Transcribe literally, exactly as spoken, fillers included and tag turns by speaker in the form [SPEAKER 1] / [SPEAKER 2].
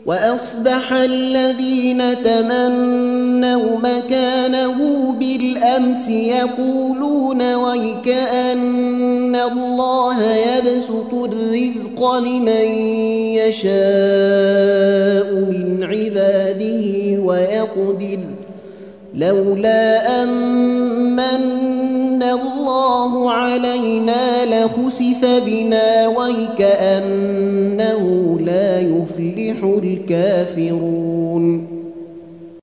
[SPEAKER 1] وأصبح الذين تمنوا مكانه بالأمس يقولون ويكأن الله يبسط الرزق لمن يشاء من عباده ويقدر لولا أمن الله علينا لخسف بنا ويكأنه لا يفلح الكافرون